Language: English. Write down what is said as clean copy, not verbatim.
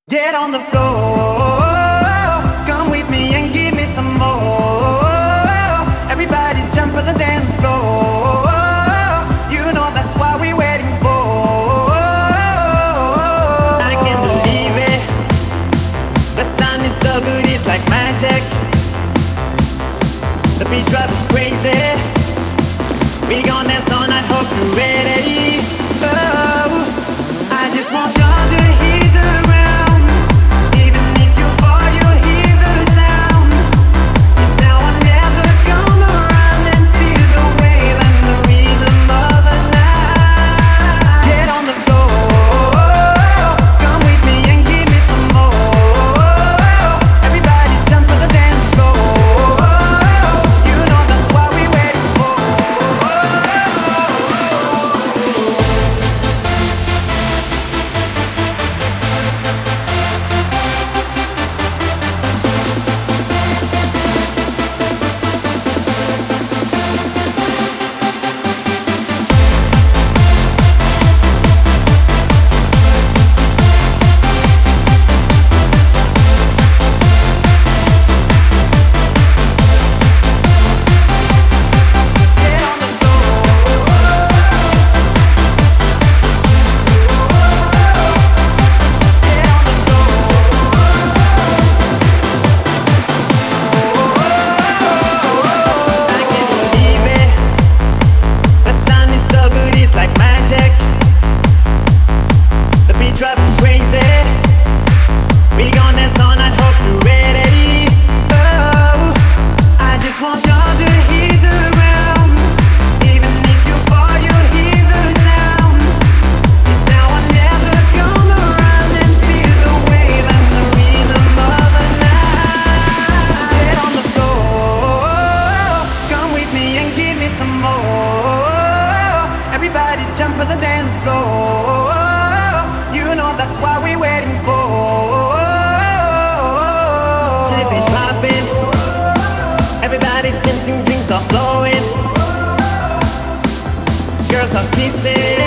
Get on the floor, come with me and give me some more. Everybody jump on the dance floor. You know that's what we're waiting for. I can't believe it. The sun is so good, it's like magic. The beat drives us crazy. We gon' dance all night, hope you're ready. Oh, I just want y'all to hear the ground. Drive us crazy. We gon' dance all night, hope you're ready. Oh, I just want y'all to hear the ground. Even if you fall, you'll hear the sound. It's now or never, come around and feel the wave and the rhythm of the night. Get on the floor, come with me and give me some more. Everybody jump on the dance floor. You know that's what we're waiting for. Till it's popping, everybody's dancing, drinks are flowing, girls are kissing.